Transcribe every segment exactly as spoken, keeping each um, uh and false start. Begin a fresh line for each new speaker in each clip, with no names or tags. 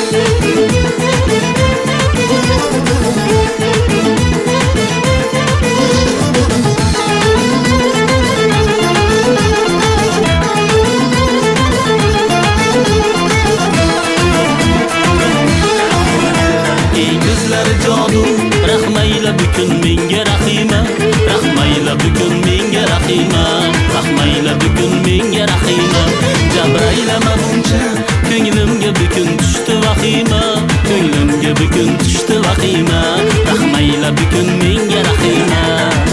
Rahmayla bukun menga rahima, rahmayla bukun menga rahima, rahmayla bukun menga rahima. Jabraylama buncha ko'nglimga bukun tushdi vahima, ko'nglimga bukun tushdi vahima. Rahmayla bukun menga rahima.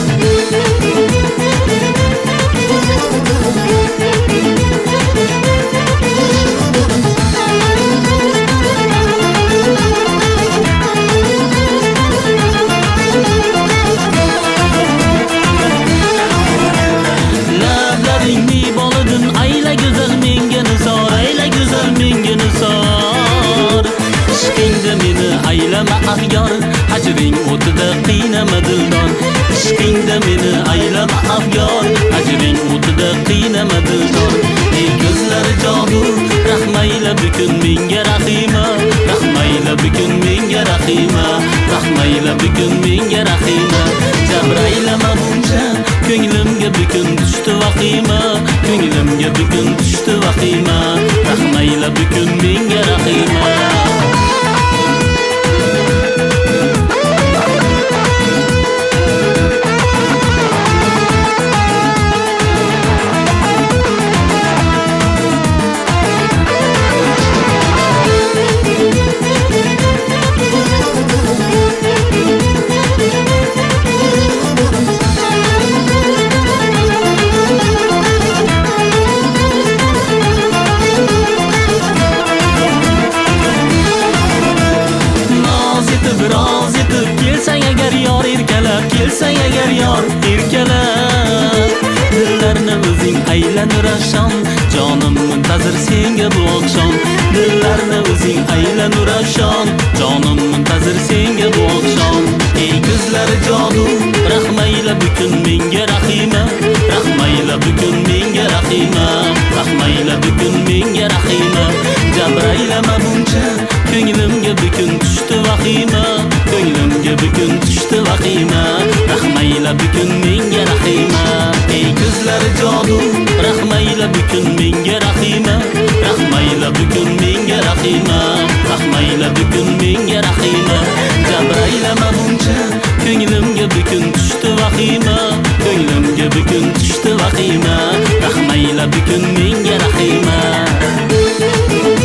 Aylama afyor, hajring o'tida qiynama dildor. Ishqingda meni aylama afyor, hajring o'tida qiynama dildor. Ey ko'zlar jodu, rahmayla bukun menga rahima, rahmayla bukun menga rahima, rahmayla bukun menga rahima. Jabraylama buncha ko'nglimga bukun tushdi vahima, ko'nglimga bukun tushdi vahima. Rahmayla bukun menga rahima. Biroz yetib kelsang agar yor erkalab, kelsang agar yor erkalab, dillarni o'zing aylanur afshon, jonim muntazir senga bu oqshom. Dillarni o'zing aylanur afshon, jonim muntazir senga bu oqshom. Ey ko'zlar jodu, rahmayla bukun menga rahima, rahmayla bukun menga rahima, rahmayla bukun menga rahima. Jabraylama buncha ko'nglimga bukun tushdi vahima, ko'nglimga bukun tushdi vahima. Rahmayla bukun menga rahima. Ey ko'zlar jodu, rahmayla bukun menga rahima, rahmayla bukun menga rahima, rahmayla bukun menga rahima. Jabraylama buncha ko'nglimga bukun tushdi vahima, ko'nglimga bukun tushdi vahima. Rahmayla bukun menga rahima.